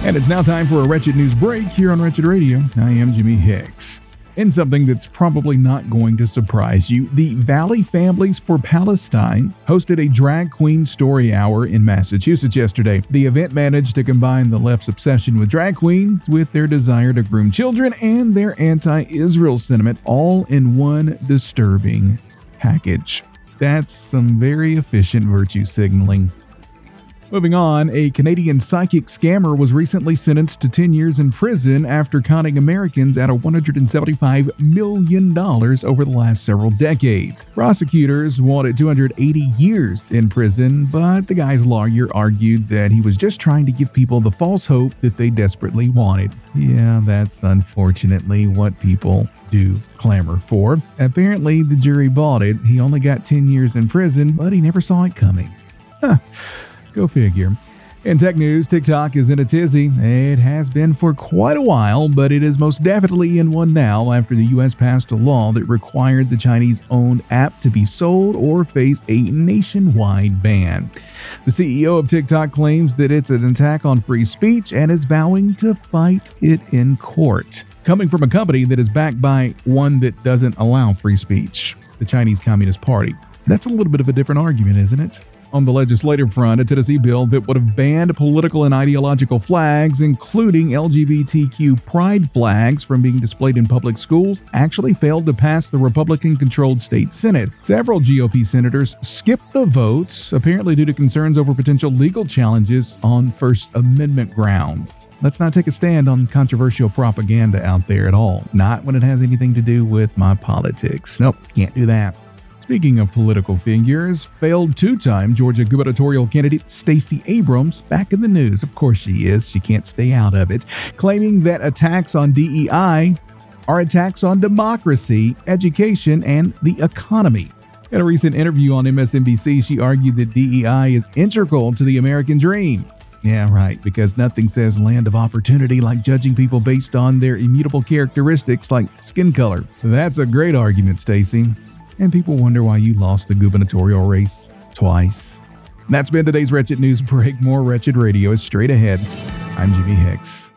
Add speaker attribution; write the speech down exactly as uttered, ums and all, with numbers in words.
Speaker 1: And it's now time for a Wretched News Break here on Wretched Radio. I am Jimmy Hicks. In something that's probably not going to surprise you, the Valley Families for Palestine hosted a drag queen story hour in Massachusetts yesterday. The event managed to combine the left's obsession with drag queens with their desire to groom children and their anti-Israel sentiment all in one disturbing package. That's some very efficient virtue signaling. Moving on, a Canadian psychic scammer was recently sentenced to ten years in prison after conning Americans out of one hundred seventy-five million dollars over the last several decades. Prosecutors wanted two hundred eighty years in prison, but the guy's lawyer argued that he was just trying to give people the false hope that they desperately wanted. Yeah, that's unfortunately what people do clamor for. Apparently, the jury bought it. He only got ten years in prison, but he never saw it coming. Huh. Go figure. In tech news, TikTok is in a tizzy. It has been for quite a while, but it is most definitely in one now after the U S passed a law that required the Chinese-owned app to be sold or face a nationwide ban. The C E O of TikTok claims that it's an attack on free speech and is vowing to fight it in court. Coming from a company that is backed by one that doesn't allow free speech, the Chinese Communist Party. That's a little bit of a different argument, isn't it? On the legislative front, a Tennessee bill that would have banned political and ideological flags, including L G B T Q pride flags, from being displayed in public schools, actually failed to pass the Republican-controlled state Senate. Several G O P senators skipped the votes, apparently due to concerns over potential legal challenges on First Amendment grounds. Let's not take a stand on controversial propaganda out there at all. Not when it has anything to do with my politics. Nope, can't do that. Speaking of political figures, failed two-time Georgia gubernatorial candidate Stacey Abrams back in the news. Of course she is. She can't stay out of it. Claiming that attacks on D E I are attacks on democracy, education, and the economy. In a recent interview on M S N B C, she argued that D E I is integral to the American dream. Yeah, right, because nothing says land of opportunity like judging people based on their immutable characteristics like skin color. That's a great argument, Stacey. And people wonder why you lost the gubernatorial race twice. That's been today's Wretched News Break. More Wretched Radio is straight ahead. I'm Jimmy Hicks.